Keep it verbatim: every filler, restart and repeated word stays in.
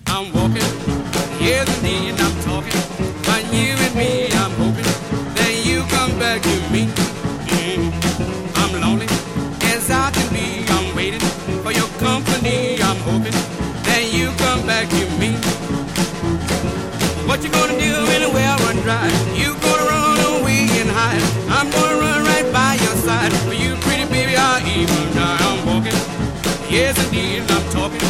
I'm walking. Yes, indeed, I'm talking. But you and me, I'm hoping that you come back to me. Mm. I'm lonely as I can be. I'm waiting for your company. I'm hoping that you come back to me. What you gonna do when the well run dry? You gonna run away and hide? I'm gonna run right by your side. For you, pretty baby, I'll even die. I'm walking. Yes, indeed, I'm talking.